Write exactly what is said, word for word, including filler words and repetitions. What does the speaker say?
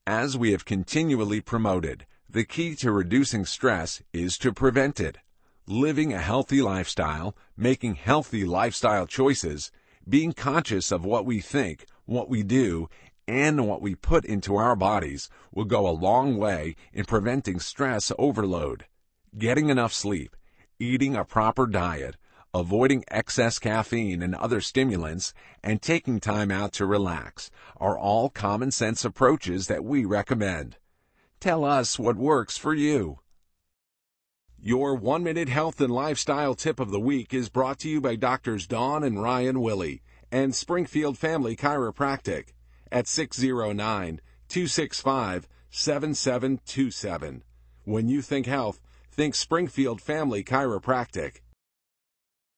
As we have continually promoted, the key to reducing stress is to prevent it. Living a healthy lifestyle, making healthy lifestyle choices, being conscious of what we think, what we do, and what we put into our bodies will go a long way in preventing stress overload. Getting enough sleep, eating a proper diet, avoiding excess caffeine and other stimulants, and taking time out to relax are all common sense approaches that we recommend. Tell us what works for you. Your one-minute health and lifestyle tip of the week is brought to you by Doctors Dawn and Ryan Willie and Springfield Family Chiropractic at six oh nine, two six five, seven seven two seven. When you think health, think Springfield Family Chiropractic.